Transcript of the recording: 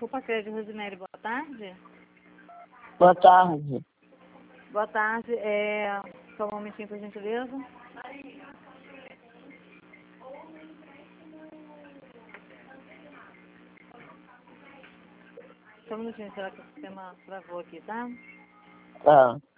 Desculpa, Crédito Rosemary, boa tarde. Boa tarde. Boa tarde, só um momentinho, por gentileza. Só um minutinho, será que o sistema travou aqui, tá? Tá.